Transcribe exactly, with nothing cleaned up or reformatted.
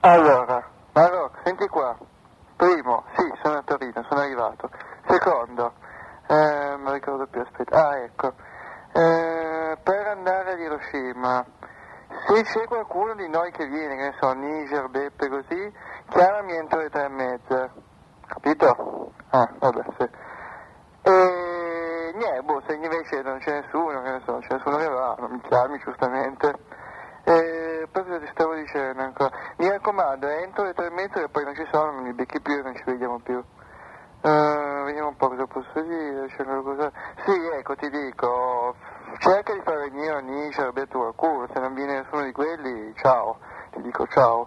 Allora, Marocco, senti qua. Primo, sì, sono a Torino, sono arrivato. Secondo, eh, non ricordo più, aspetta. Ah, ecco. Eh, per andare ad Hiroshima, se c'è qualcuno di noi che viene, che ne so, Niger, Beppe, così, chiamami entro le tre e mezza. Capito? Ah, vabbè, sì. E niente, boh, se invece non c'è nessuno, che ne so, non c'è nessuno che va, non mi chiami giustamente. E poi cosa ti stavo dicendo ancora? Mi raccomando, entro le tre e mezza che poi non ci sono, non mi becchi più e non ci vediamo più. Uh, vediamo un po' cosa posso dire, c'è qualcosa... Sì, ecco, ti dico, cerca di far venire a Nisha, Roberto qualcuno, se non viene nessuno di quelli, ciao, ti dico ciao.